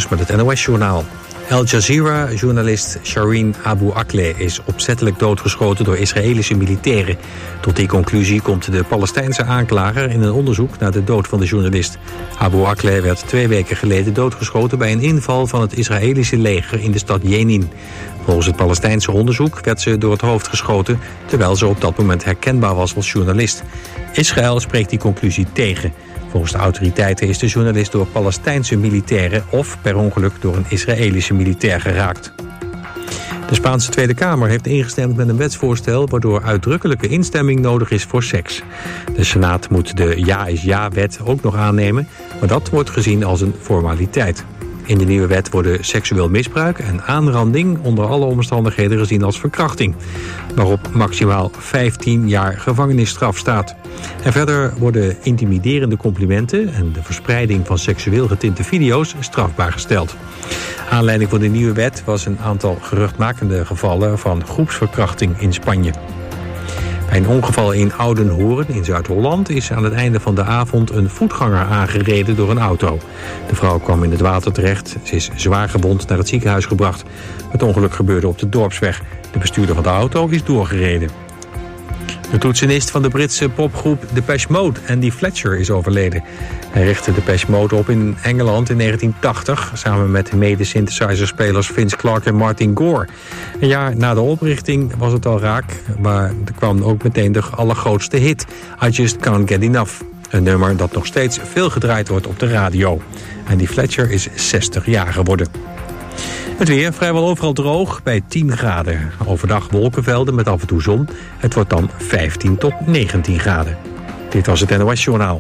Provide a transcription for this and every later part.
Nieuws met het NOS-journaal. Al Jazeera-journalist Shireen Abu Akleh is opzettelijk doodgeschoten door Israëlische militairen. Tot die conclusie komt de Palestijnse aanklager in een onderzoek naar de dood van de journalist. Abu Akleh werd 2 weken geleden doodgeschoten bij een inval van het Israëlische leger in de stad Jenin. Volgens het Palestijnse onderzoek werd ze door het hoofd geschoten, terwijl ze op dat moment herkenbaar was als journalist. Israël spreekt die conclusie tegen. Volgens de autoriteiten is de journalist door Palestijnse militairen of per ongeluk door een Israëlische militair geraakt. De Spaanse Tweede Kamer heeft ingestemd met een wetsvoorstel waardoor uitdrukkelijke instemming nodig is voor seks. De Senaat moet de Ja is Ja-wet ook nog aannemen, maar dat wordt gezien als een formaliteit. In de nieuwe wet worden seksueel misbruik en aanranding onder alle omstandigheden gezien als verkrachting, waarop maximaal 15 jaar gevangenisstraf staat. En verder worden intimiderende complimenten en de verspreiding van seksueel getinte video's strafbaar gesteld. Aanleiding voor de nieuwe wet was een aantal geruchtmakende gevallen van groepsverkrachting in Spanje. Bij een ongeval in Oudenhoorn in Zuid-Holland is aan het einde van de avond een voetganger aangereden door een auto. De vrouw kwam in het water terecht. Ze is zwaar gewond naar het ziekenhuis gebracht. Het ongeluk gebeurde op de dorpsweg. De bestuurder van de auto is doorgereden. De toetsenist van de Britse popgroep Depeche Mode, Andy Fletcher, is overleden. Hij richtte Depeche Mode op in Engeland in 1980... samen met mede-synthesizer-spelers Vince Clarke en Martin Gore. Een jaar na de oprichting was het al raak, maar er kwam ook meteen de allergrootste hit... I Just Can't Get Enough. Een nummer dat nog steeds veel gedraaid wordt op de radio. Andy Fletcher is 60 jaar geworden. Het weer vrijwel overal droog bij 10 graden. Overdag wolkenvelden met af en toe zon. Het wordt dan 15 tot 19 graden. Dit was het NOS-journaal.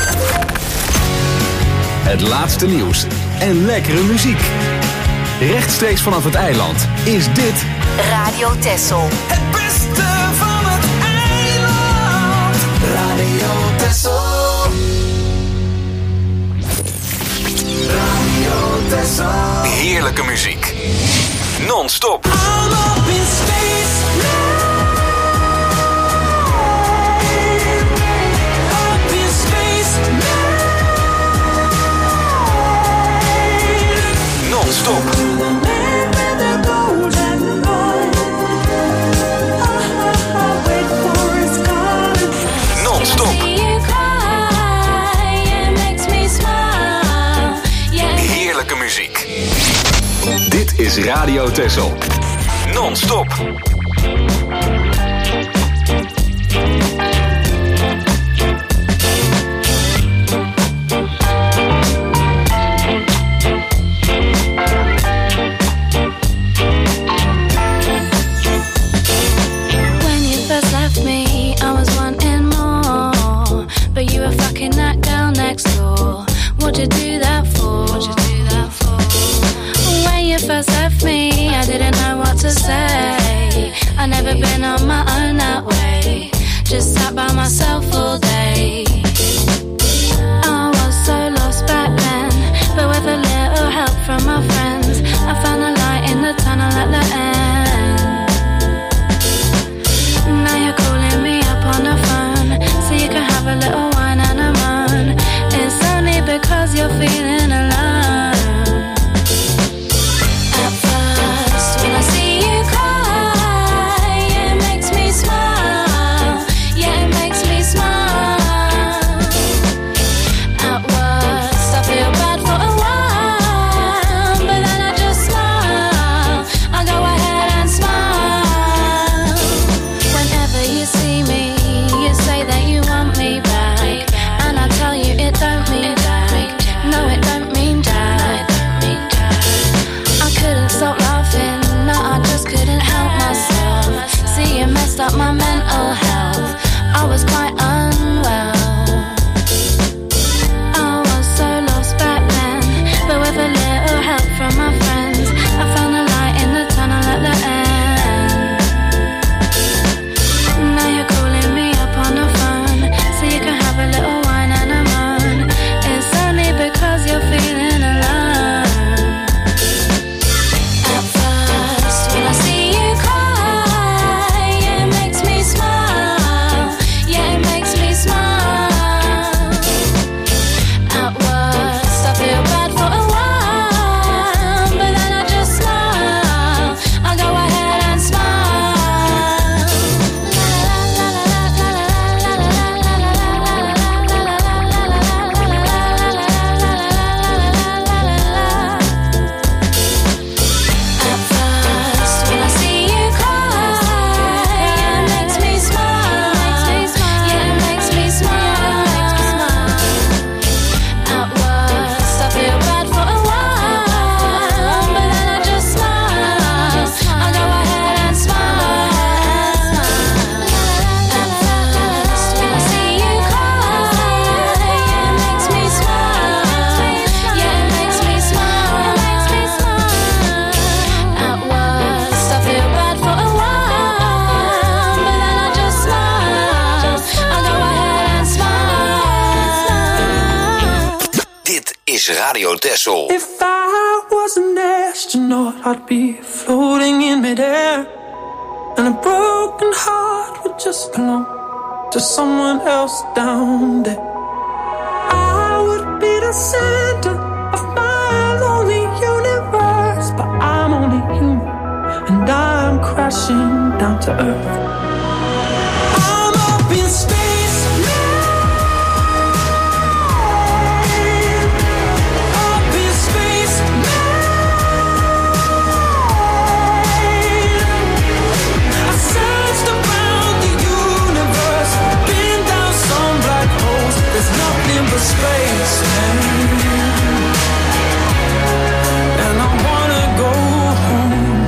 Het laatste nieuws en lekkere muziek. Rechtstreeks vanaf het eiland is dit Radio Texel. Het beste van het eiland. Radio Texel. Radio Texel. heerlijke muziek. Non-stop. Non-stop. Non-stop. Heerlijke muziek. Dit is Radio Texel. Non-stop. What'd you do that for? When you first left me, I didn't know what to say. I never Radio Texel. If I was an astronaut, I'd be floating in midair, and a broken heart would just belong to someone else down there. I would be the center of my lonely universe, but I'm only human, and I'm crashing down to earth. I'm up in space now. Up in space now. I searched around the universe, been down some black holes. There's nothing but space, man. And I wanna go home.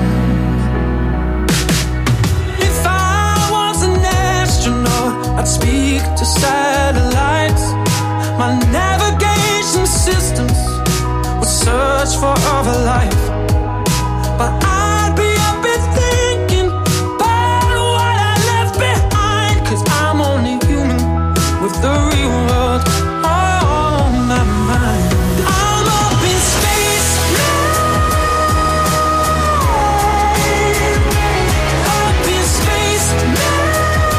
If I was an astronaut, I'd speak to satellites. My navigation systems would search for other life, but I'd be up and thinking about what I left behind, 'cause I'm only human with the real world on my mind. I'm up in space now. Up in space now.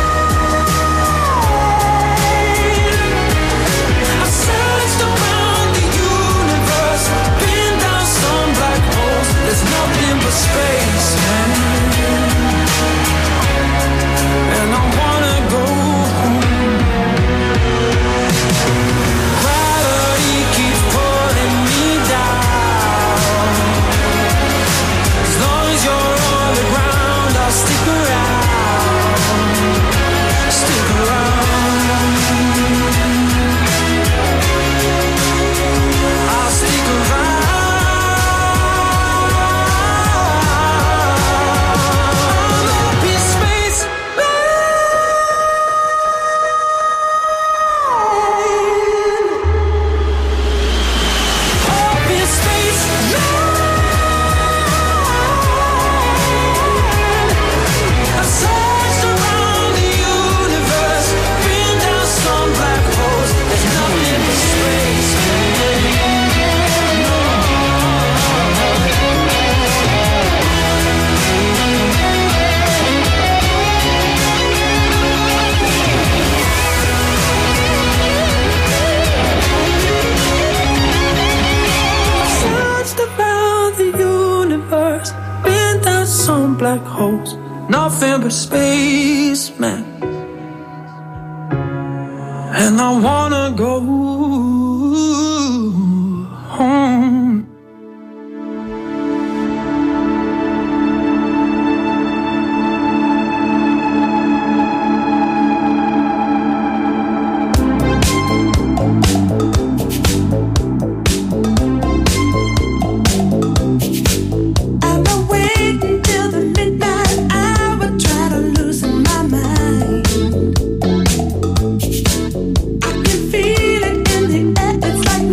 I searched around the universe, been down some black holes. There's nothing but space, man. And I wanna go home. Gravity keeps pulling me down. As long as you're on the ground, I'll stick around. Stick around. I'll stick around. I'm up in space, up in space I searched around the universe, been down some black holes. There's nothing but space, searched around the universe, been down some black holes. Nothing but space, man. And I wanna go home. I'm awake until the midnight hour, try to loosen my mind. I can feel it in the air, it's like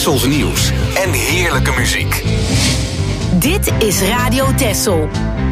Tessels nieuws en heerlijke muziek. Dit is Radio Tessel.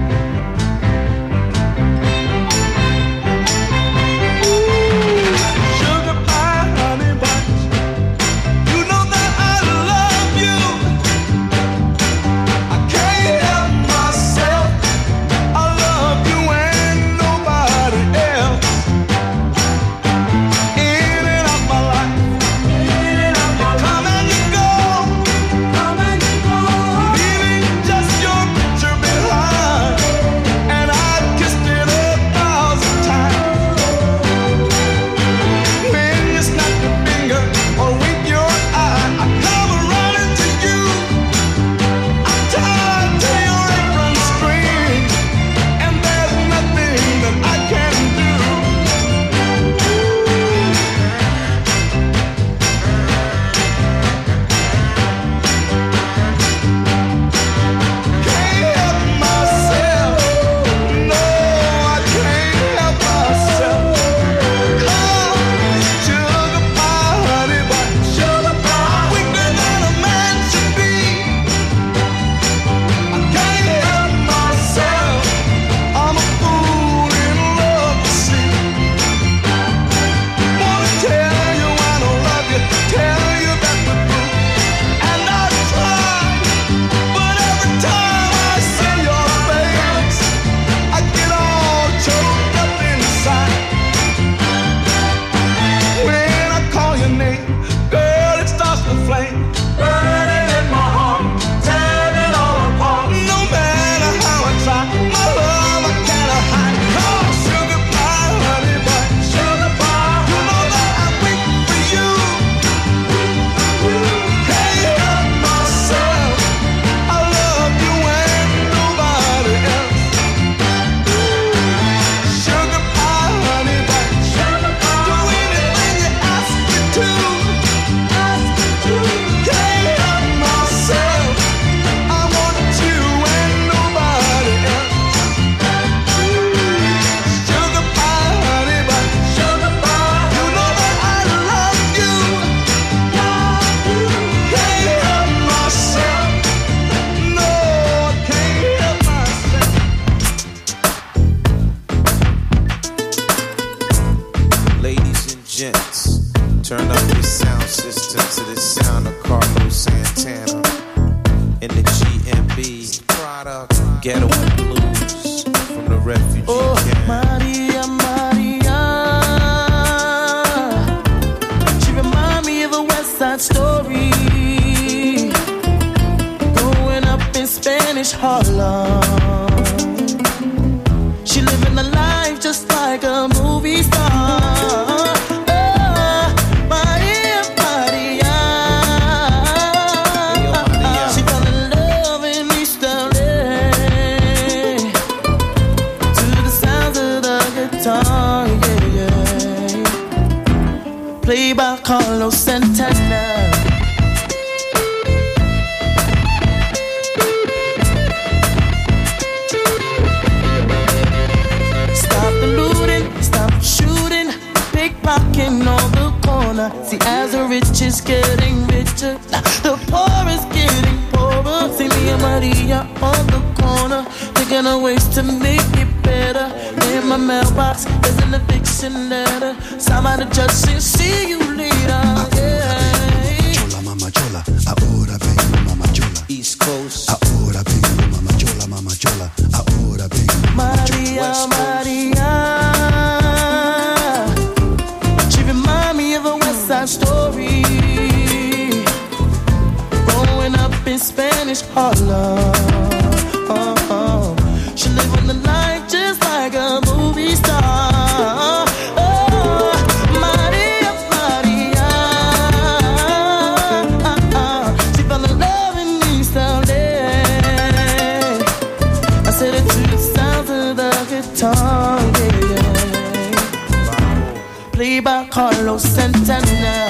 Carlos Santana.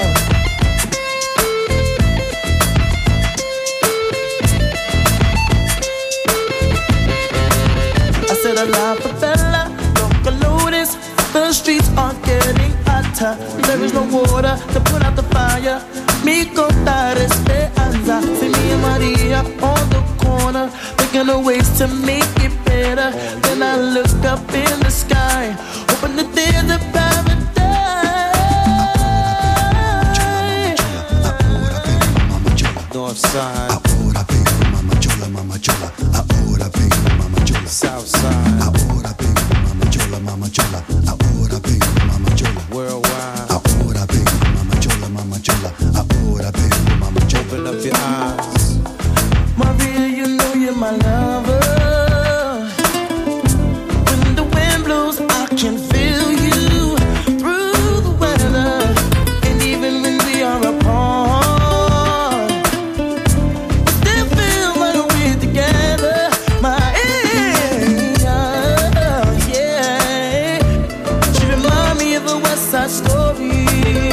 I said a la favela, local notice. The streets are getting hotter. There is no water to put out the fire. me contar esperanza. See me and Maria on the corner, thinking of ways to make it better. Then I look up in the sky, hoping that there's a paradise. Northside. Ahora vengo, mama chola, mama chola. Ahora vengo, mama chola. Southside. Ahora vengo, mama chola, mama chola. Ahora vengo, mama chola. Worldwide. Ahora vengo, mama chola, mama chola. Ahora vengo, mama chola. Open up your eyes. Maria, you know you're my lover. When the wind blows, I can feel you through the weather. And even when we are apart, still feel like we're together. My yeah. She remind me of a West Side Story.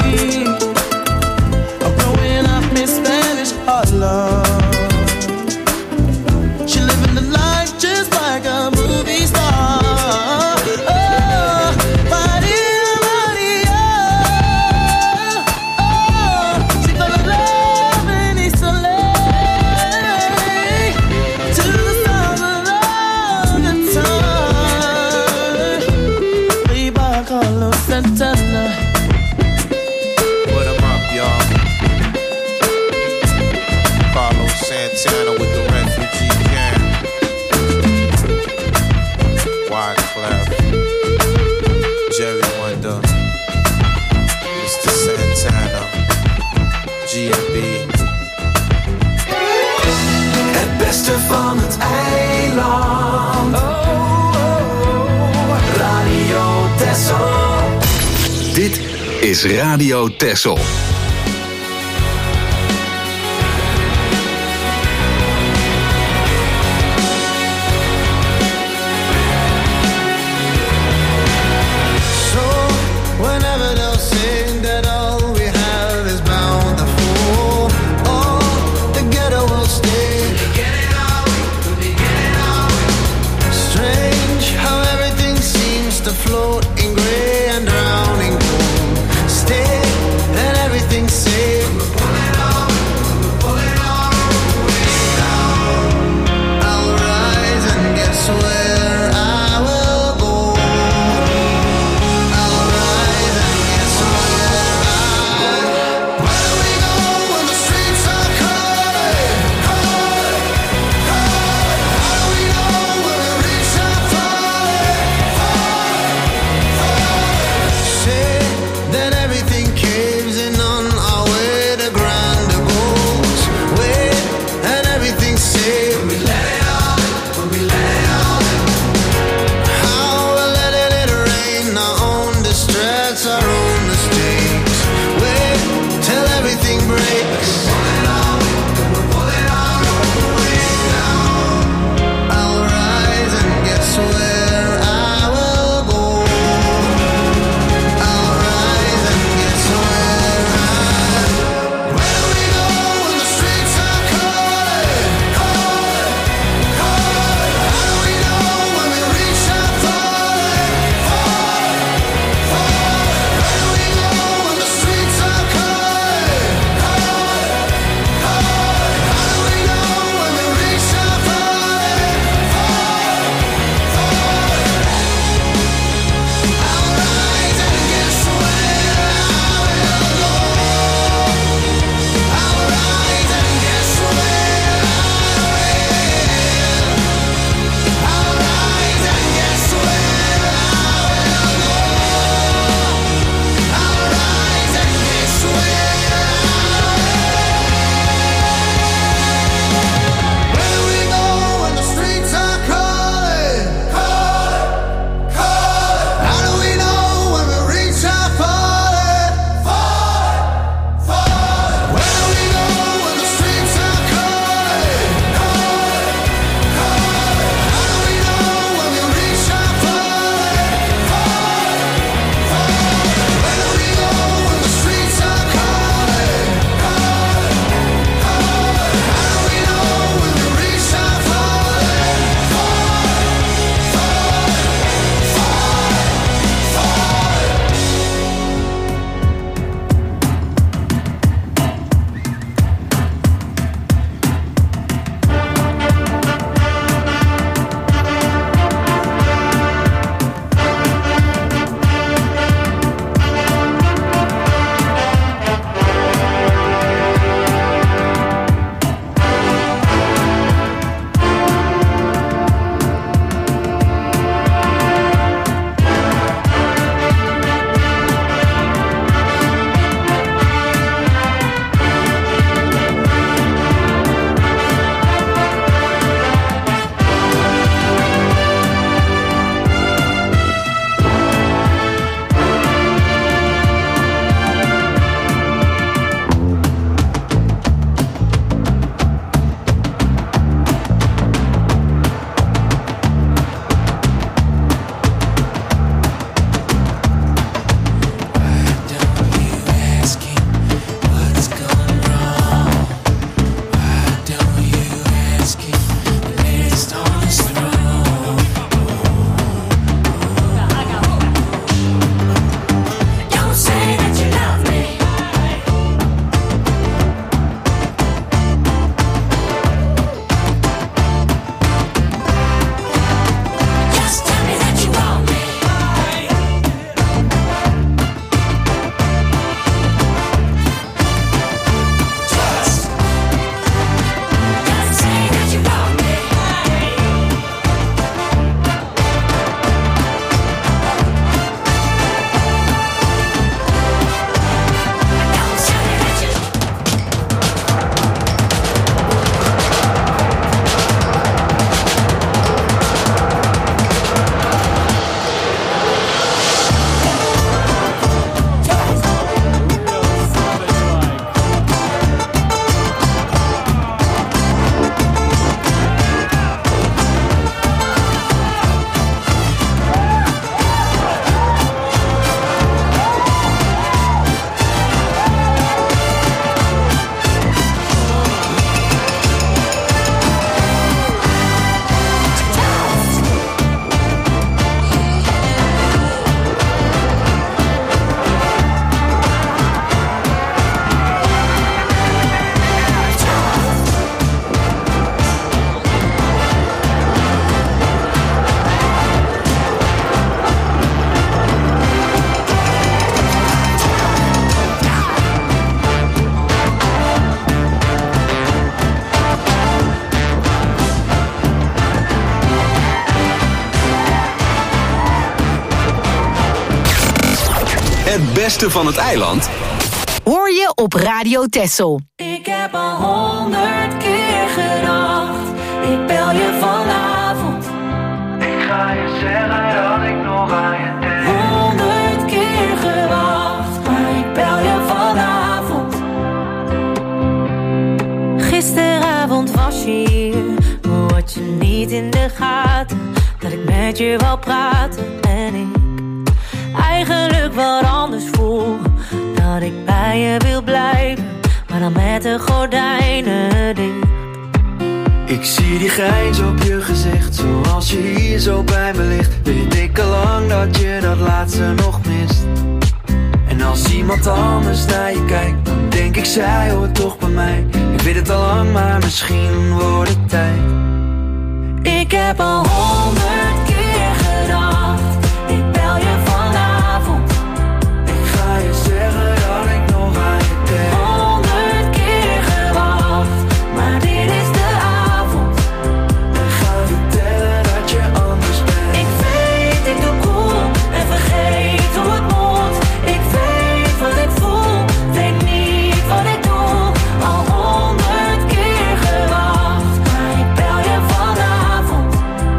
I'm growing up in Spanish Harlem. She living the life just like a movie star. Oh, Maria, Maria. Oh, she fell in love in East LA. To the sound of the time. Played by Carlos Santana. Put 'em up, y'all. Carlos Santana with the refugee camp. Wyclef, Jerry Wonder, Mr. Santana, G&B. Het beste van het eiland. Radio Texel. Dit is Radio Texel. So whenever they'll say that all we have is bountiful, all together we'll stay. Strange how everything seems to float in gray and drowning gold. Stay and everything beste van het eiland Hoor je op Radio Texel. Ik heb al 100 keer gedacht, ik bel je vanavond. Ik ga je zeggen dat ik nog aan je denk. 100 keer gewacht, maar ik bel je vanavond. Gisteravond was je hier, maar had je niet in de gaten dat ik met je wou praten en ik eigenlijk wat anders voel. Dat ik bij je wil blijven, maar dan met de gordijnen dicht. Ik zie die grijns op je gezicht, zoals je hier zo bij me ligt. Weet ik al lang dat je dat laatste nog mist. En als iemand anders naar je kijkt, dan denk ik zij hoort toch bij mij. Ik weet het al lang, maar misschien wordt het tijd. Ik heb al 100 keer gedacht, ik bel je vanavond. Ik ga je zeggen dat ik nog aan je denk. 100 keer gewacht, maar dit is de avond. Ik ga vertellen dat je anders bent. Ik weet, ik doe cool en vergeet hoe het moet. Ik weet wat ik voel, weet niet wat ik doe. Al 100 keer gewacht, maar ik bel je vanavond.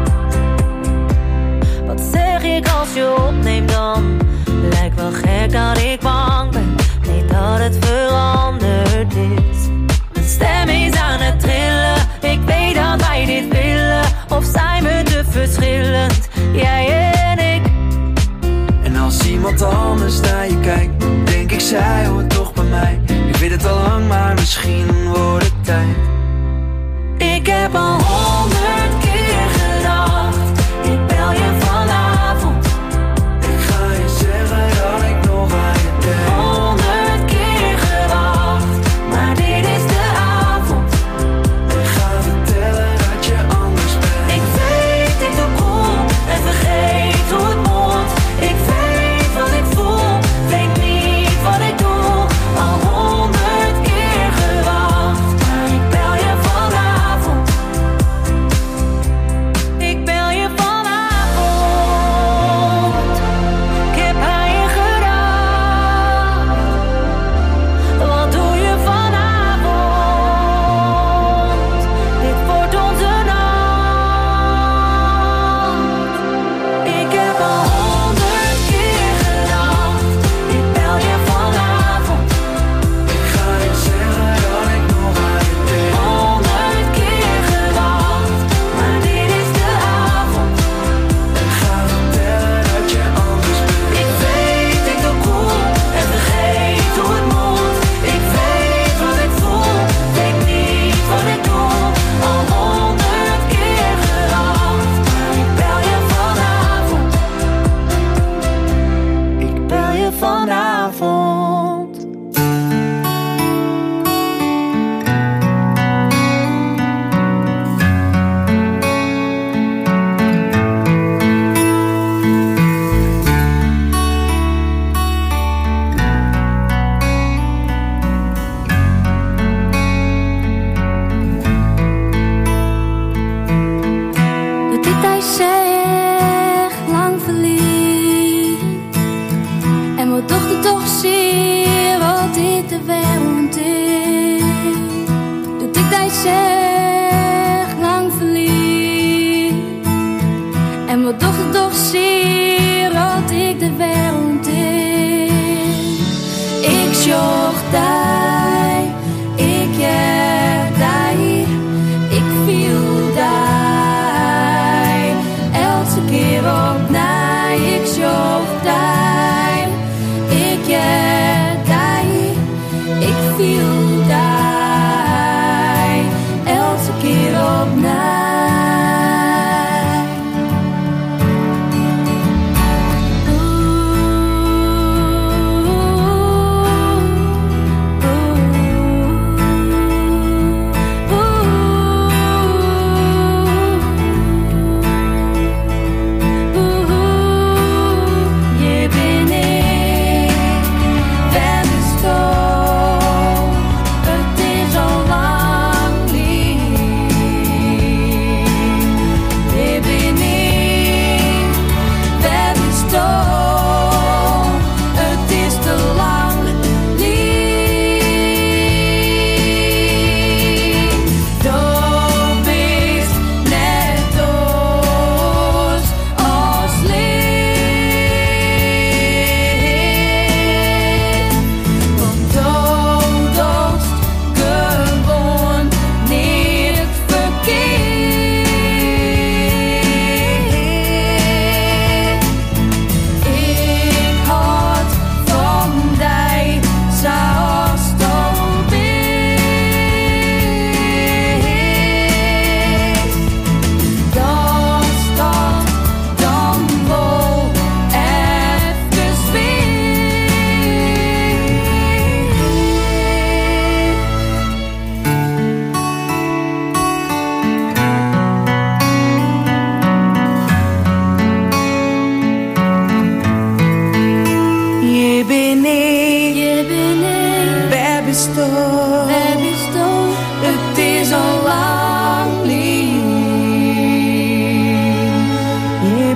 Wat zeg ik als je opneemt dan? Lijkt wel gek dat ik bang ben, weet dat het veranderd is. Mijn stem is aan het trillen, ik weet dat wij dit willen. Of zijn we te verschillend, jij en ik? En als iemand anders naar je kijkt, dan denk ik zij hoort toch bij mij. Ik weet het al lang, maar misschien wordt het tijd. Ik heb al 100 keer gedacht, ik bel je vanavond. Ik ga je zeggen dat ik nog aan je denk. 100 keer gewacht, maar dit is de avond. Ik ga vertellen dat je anders bent. Ik weet, ik doe cool en vergeet hoe het moet. Ik weet wat ik voel, weet niet wat ik doe. Al 100 keer gewacht, maar ik bel je vanavond. Ik bel je vanavond. Ik heb aan je gedacht. Wat doe je vanavond? Dit wordt onze nacht. Ik heb al 100 keer gedacht, ik bel je vanavond. Ik ga je zeggen dat ik nog aan je denk. 100 keer gewacht, maar dit is de avond. Ik ga vertellen dat je anders bent. Ik weet, ik doe cool en vergeet hoe het moet. Ik weet wat ik voel, weet niet wat ik doe. Al 100 keer gewacht, maar ik bel je vanavond. Ik bel je vanavond. De tijd zegt lang verliefd. En wat dochter toch zie wat dit de wereld is. De tijd zegt lang verliefd. En wat dochter toch zie wat ik de wereld is. Ik zocht daar, ik heb daar, ik viel daar. Elke keer opnieuw, ik zocht daar, ik heb daar, ik viel daar. Elke keer opnieuw. Oeh.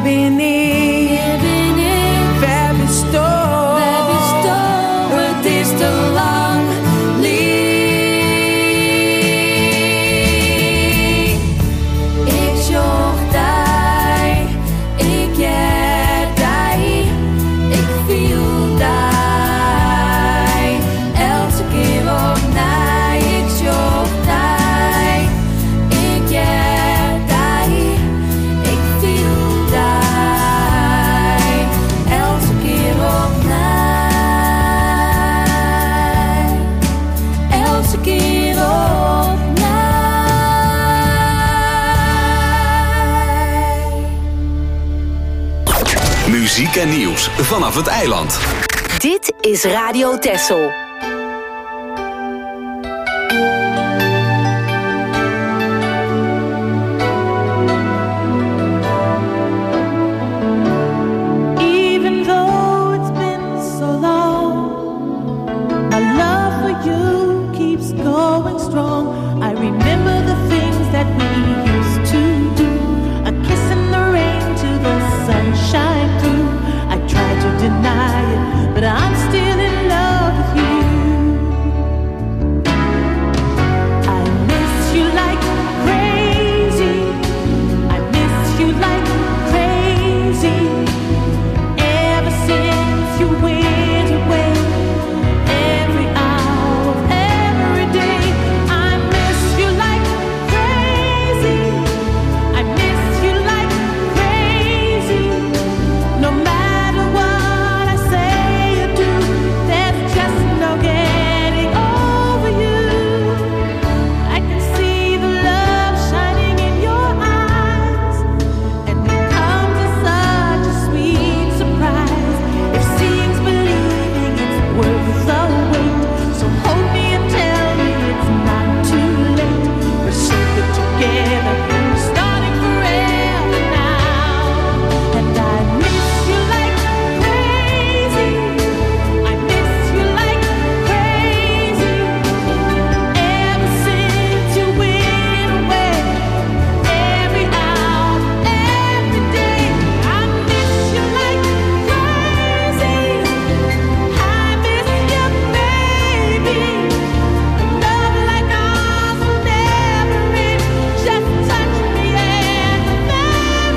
bin ich? Wer bist du? Het is te lang, lief. Ik zocht die, ik jij die, ik viel die. Elke keer opnieuw, ik zocht die, ik jij die, ik viel die. Elke keer opnieuw. Elke keer opnieuw. Muziek en nieuws vanaf het eiland. Dit is Radio Texel. Even though it's been so long, my love for you keeps going strong. I remember the things that we used to do. A kiss in the rain to the sunshine through. I tried to deny it, but I'm still in love with you. I miss you like crazy. I miss you like crazy. Ever since you went away, every hour of every day, I miss you like crazy. I miss you like crazy. No matter what I say or do, there's just no getting over you. I can see the love shining in your eyes, and it comes as such a sweet surprise. If seeing's believing, it's worth the wait. So hold me and tell me it's not too late. We're so good together, we're starting forever now. And I miss you like crazy. I miss you like crazy. Ever since you went away, every hour, every day, I miss you like crazy. I miss you, baby. Love like ours will never end. Just touch me and never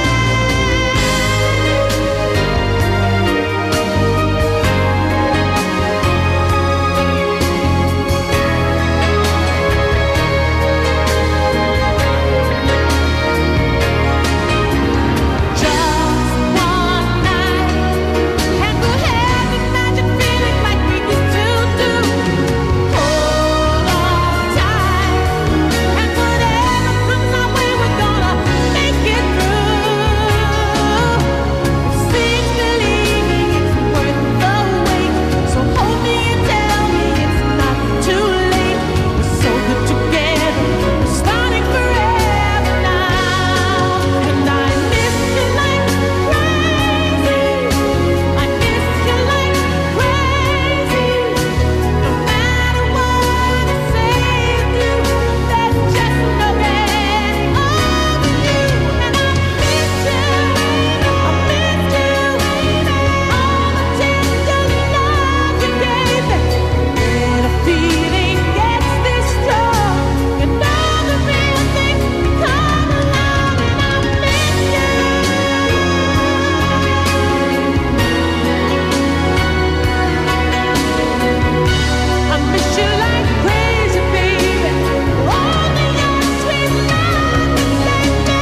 Just one night, and we'll have this magic feeling like we used to do. Hold on tight, and whatever comes our way, we're gonna make it through. Seems believing, it's worth the wait. So hold me and tell me it's not too late. We're so good together, we're starting forever now. And I miss you like crazy. I miss you like crazy. No matter what I say or do, there's just no getting over you. And I miss you, all the tender love you gave me. When a feeling gets this strong, you know the real thing come along, and I miss you. I miss you like crazy, baby. Only your sweet love can save me.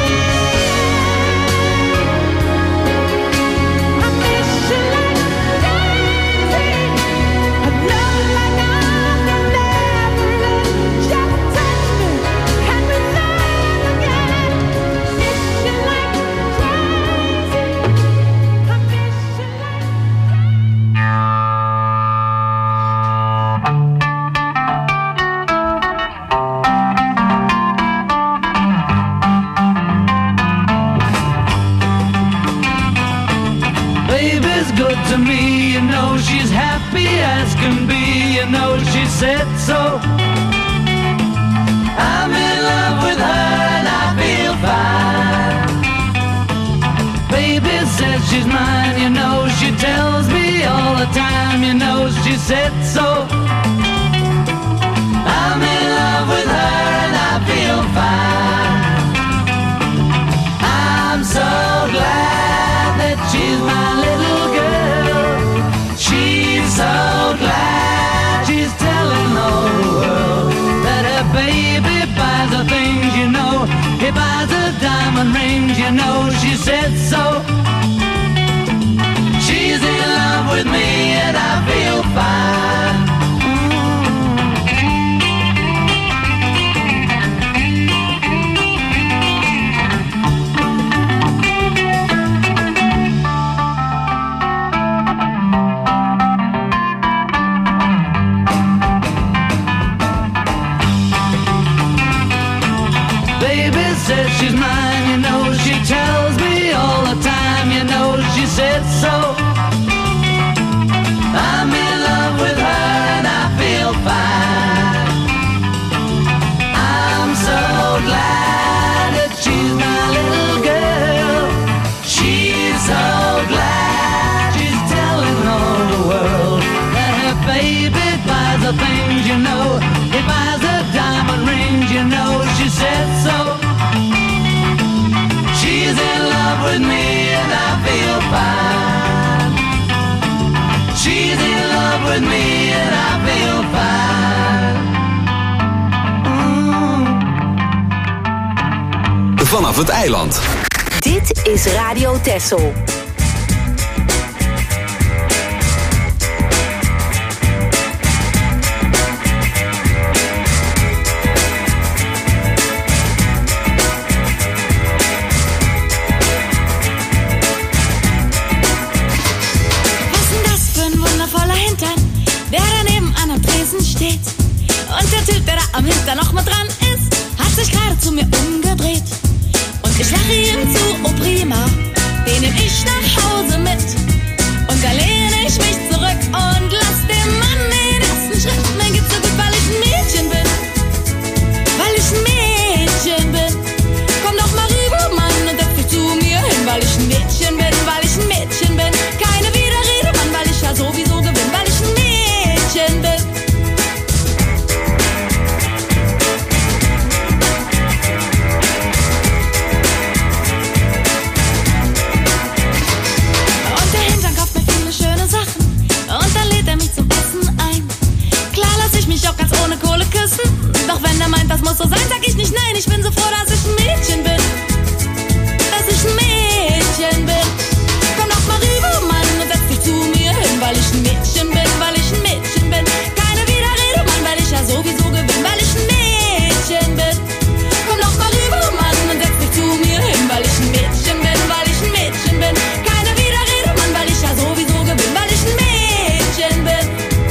I miss you like crazy. A love like ours will never end. Just touch me and we love again. Miss you like crazy. I miss you like Baby's good to me, you know she's happy as can be, you know she said so. I'm in love with her and I feel fine. says she's mine, you know she tells me all the time, you know she said so. I'm in love with her and I feel fine. I'm so glad that she's my little girl. She's so glad she's telling all the world that her baby buys her things, you know. He buys her diamond rings, you know she said so. She's in love with me and I feel fine. Says she's mine, you know she tells me all the time, you know she said so. I'm in love with her and I feel fine. I'm so glad that she's my little girl. She's so glad she's telling all the world that her baby buys her things, you know. He buys her diamond rings, you know she said so. She's in love with me and I feel fine. She's in love with me and I feel fine. Vanaf het eiland. Dit is Radio Texel. Und der Typ, der da am Hinter noch mal dran ist, hat sich gerade zu mir umgedreht. Und ich lache ihm zu, oh prima, den nehm ich nach Hause mit. Und da lehne ich mich zurück und lass dem Mann den ersten Schritt. Mir geht's so gut, weil ich ein Mädchen bin. Weil ich ein Mädchen bin. Komm doch mal rüber, Mann, und setz dich zu mir hin. Weil ich ein Mädchen bin, weil ich ein Mädchen bin. Keine Widerrede, Mann, weil ich ja sowieso gewinn. Weil ich ein Mädchen bin. Doch wenn er meint, das muss so sein, sag ich nicht nein. Ich bin so froh, dass ich ein Mädchen bin. Dass ich ein Mädchen bin. Komm doch mal rüber, Mann, und setz dich zu mir hin. Weil ich ein Mädchen bin, weil ich ein Mädchen bin. Keine Widerrede, Mann, weil ich ja sowieso gewinn. Weil ich ein Mädchen bin. Komm doch mal rüber, Mann, und setz dich zu mir hin. Weil ich ein Mädchen bin, weil ich ein Mädchen bin. Keine Widerrede, Mann, weil ich ja sowieso gewinn. Weil ich ein Mädchen bin.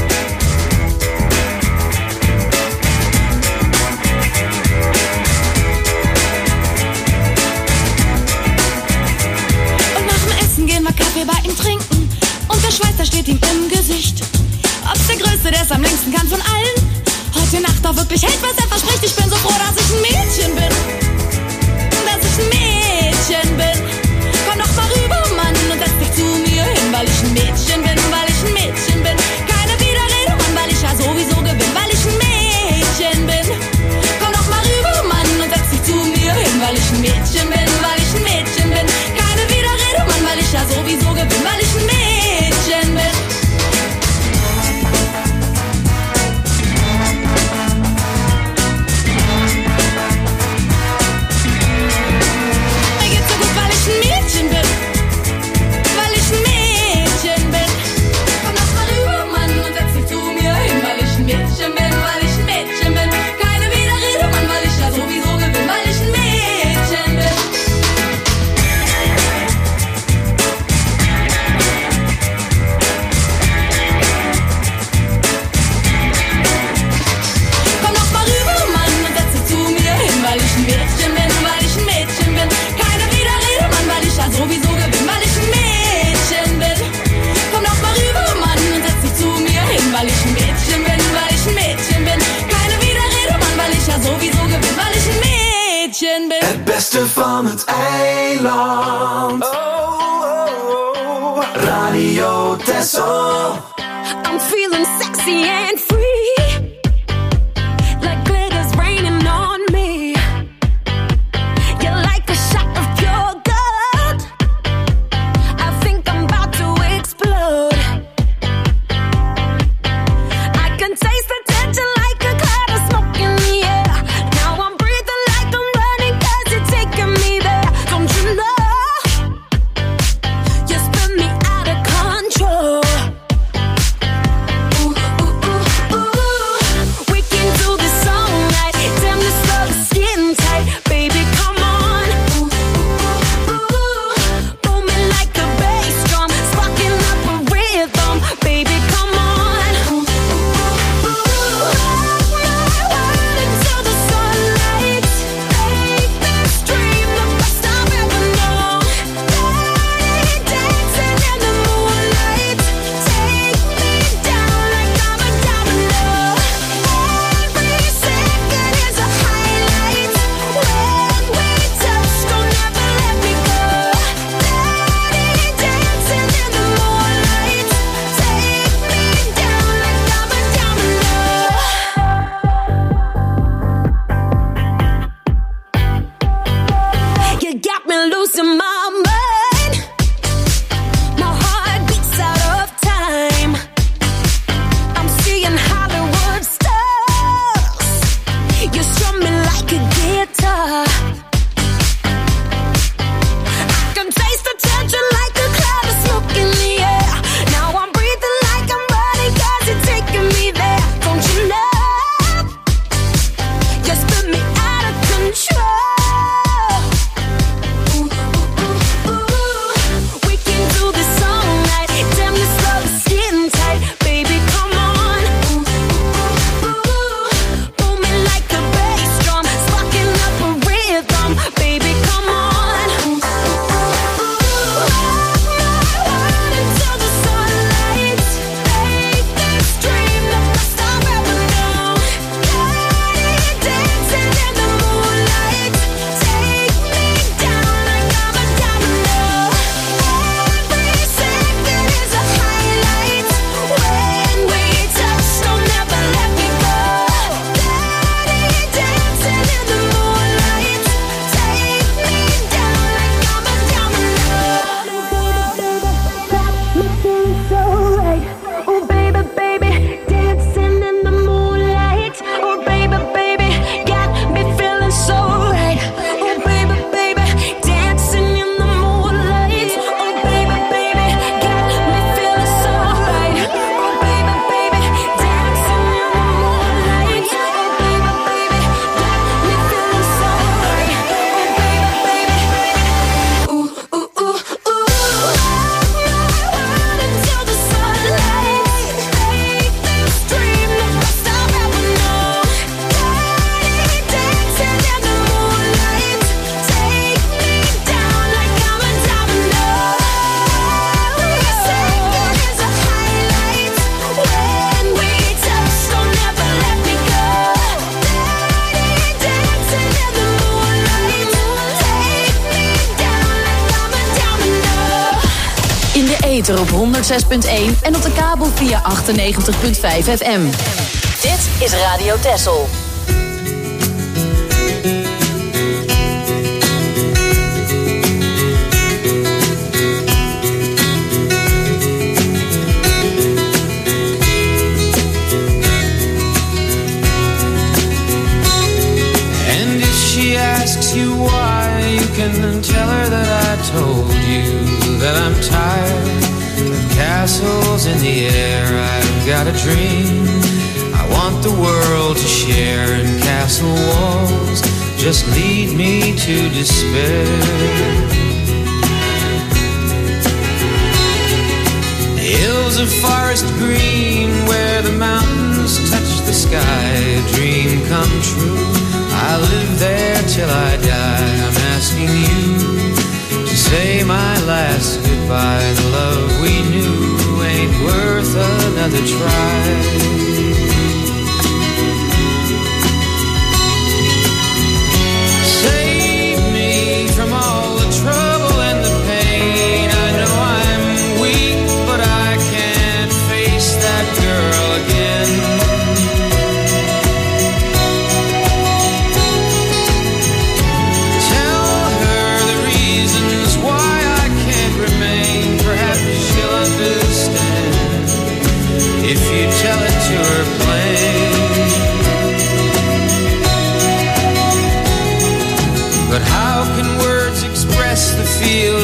Kaffee bei ihm trinken und der Schweißer steht ihm im Gesicht. Ob's der Größte, der es am längsten kann von allen, heute Nacht auch wirklich hält, was er verspricht. Ich bin so froh, dass ich ein Mädchen bin. Dass ich ein Mädchen bin. Komm doch mal rüber, Mann, und setz dich zu mir hin. Weil ich ein Mädchen bin, weil ich ein Mädchen bin. Keine Widerrede, Mann, weil ich ja sowieso gewinn. Weil ich ein Mädchen bin. Komm doch mal rüber, Mann, und setz dich zu mir hin. Weil ich ein Mädchen bin, weil ich ein Mädchen bin. Keine Widerrede, Mann, weil ich ja sowieso gewinn. Weil ich ein Mädchen bin. Radio Texel. I'm feeling sexy and free, like glitter's raining on me. You're like a shot of pure gold. I think I'm about to explode. I can taste the tension like a cloud of smoke in the air. Now I'm breathing like I'm running 'cause you're taking me there. Don't you know? You spin me out of control. ether op 106.1 en op de kabel via 98.5 FM. Dit is Radio Texel. Asks you why, you can tell her that I told you that I'm tired of castles in the air. I've got a dream I want the world to share, and castle walls just lead me to despair. Hills of forest green where the mountains touch the sky, a dream come true. I live there till I die. I'm asking you to say my last goodbye. The love we knew ain't worth another try. Save me from all the trouble and the pain. I know I'm weak, but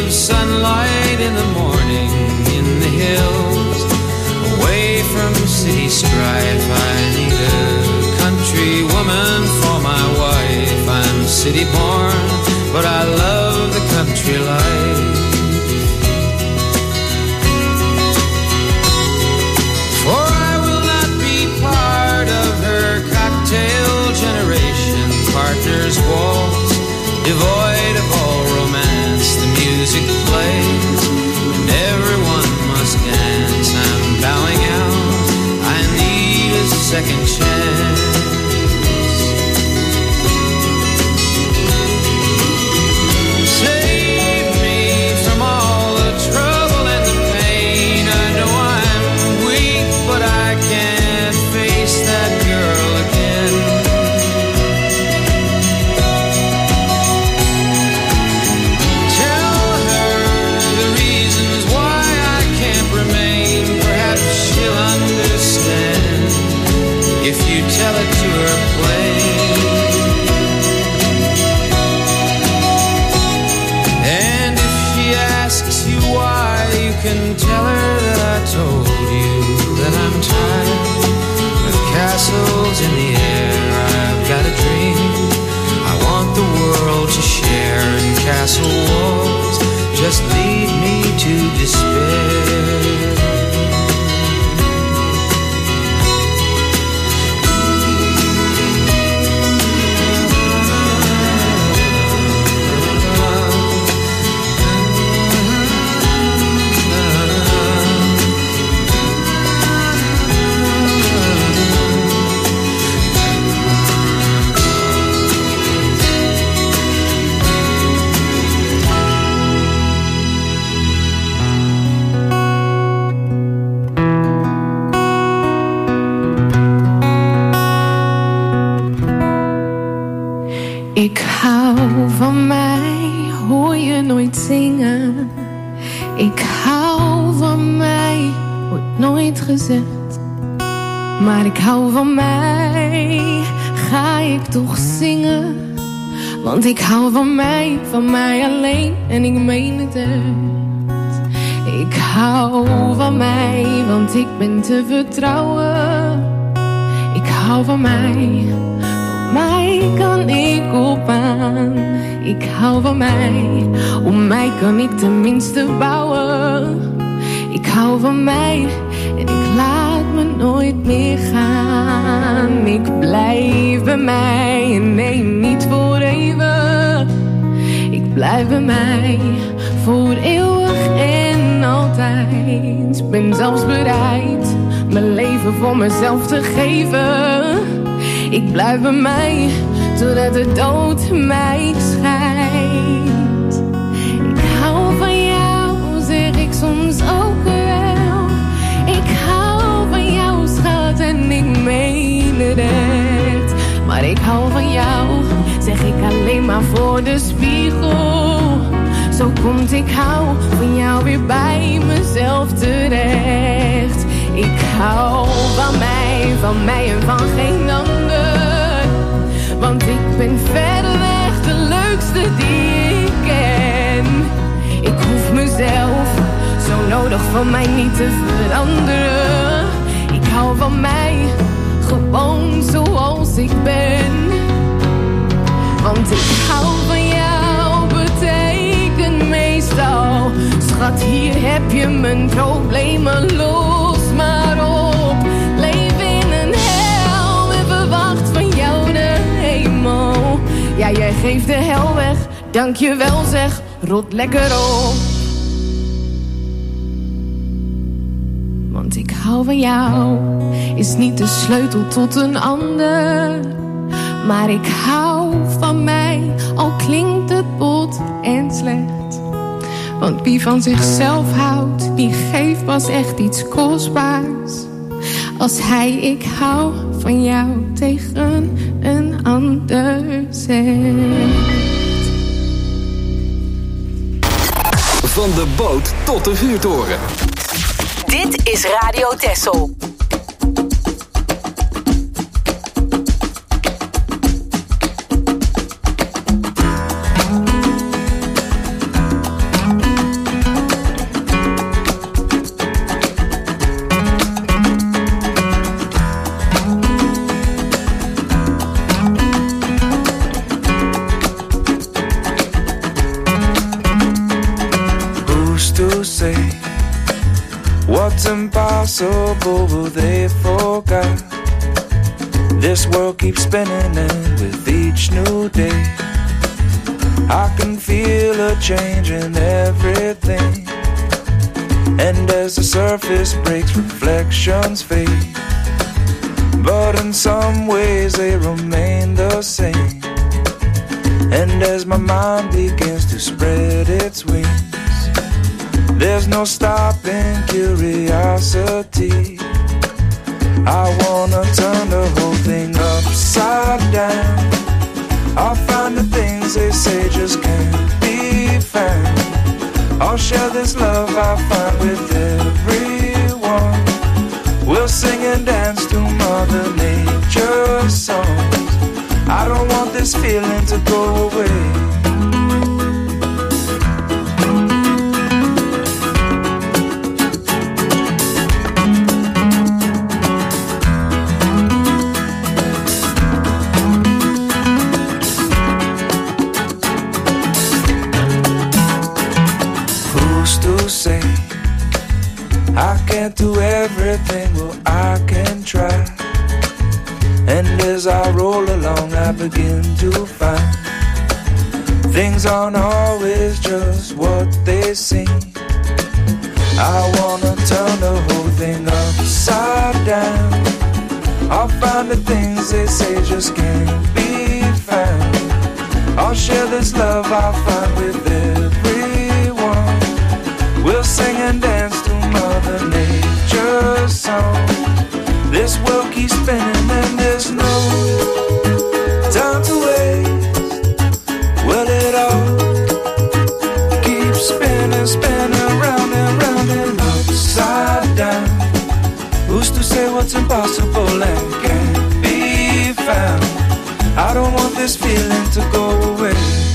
of sunlight in the morning in the hills, away from city strife. I need a country woman for my wife. I'm city born, but I love the country life. For I will not be part of her cocktail generation. Partners waltz, devoid of all romance. The music plays, and everyone must dance. I'm bowing out, I need a second chance. Save me from all the trouble and the pain. I know I'm weak, but I can't face that girl again. Tell her the reasons why I can't remain. Perhaps she'll understand if you tell it to her plain. And if she asks you why, you can tell her that I told you that I'm tired of castles in the air. I've got a dream I want the world to share, and castle walls just lead me to despair. Ik hou van mij, hoor je nooit zingen. Ik hou van mij, wordt nooit gezegd. Maar ik hou van mij, ga ik toch zingen. Want ik hou van mij alleen en ik meen het echt. Ik hou van mij, want ik ben te vertrouwen. Ik hou van mij kan ik op aan. Ik hou van mij, om mij kan ik tenminste bouwen. Ik hou van mij en ik laat me nooit meer gaan. Ik blijf bij mij en nee, niet voor even. Ik blijf bij mij voor eeuwig en altijd. Ben zelfs bereid mijn leven voor mezelf te geven. Ik blijf bij mij, totdat de dood mij scheidt. Ik hou van jou, zeg ik soms ook wel. Ik hou van jou, schat, en ik meen het echt. Maar ik hou van jou, zeg ik alleen maar voor de spiegel. Zo komt ik hou van jou weer bij mezelf terecht. Ik hou van mij en van geen ander. Want ik ben verreweg de leukste die ik ken. Ik hoef mezelf zo nodig van mij niet te veranderen. Ik hou van mij, gewoon zoals ik ben. Want ik hou van jou, betekent meestal. Schat, hier heb je mijn problemen, los maar op. Leef in een hel en verwacht van jou de hemel. Ja, jij geeft de hel weg, dankjewel zeg, rot lekker op. Want ik hou van jou, is niet de sleutel tot een ander. Maar ik hou van mij, al klinkt het bot en slecht. Want wie van zichzelf houdt, die geeft pas echt iets kostbaars. Als hij ik hou van jou tegen een ander zegt. Van de boot tot de vuurtoren. Dit is Radio Texel. to say what's impossible, will they forgot? This world keeps spinning and with each new day I can feel a change in everything. And as the surface breaks, reflections fade, but in some ways they remain the same. And as my mind begins to spread its wings, there's no stopping curiosity. I wanna turn the whole thing upside down. I'll find the things they say just can't be found. I'll share this love I find with everyone. We'll sing and dance to Mother Nature's songs. I don't want this feeling to go away. Say I can't do everything, well I can try. And as I roll along I begin to find things aren't always just what they seem. I wanna turn the whole thing upside down. I'll find the things they say just can't be found. I'll share this love I find with everyone. We'll sing and dance to Mother Nature's song. This world keeps spinning and there's no time to waste. Well, it all keeps spinning, spinning round and round and upside down. Who's to say what's impossible and can't be found? I don't want this feeling to go away.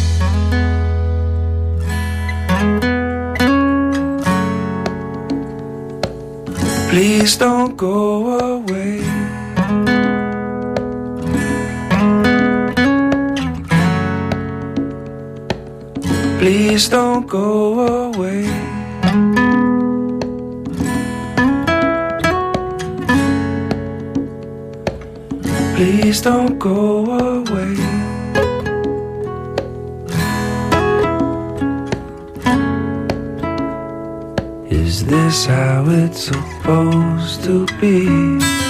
Please don't go away. Please don't go away. Please don't go away. Is this how it's supposed to be?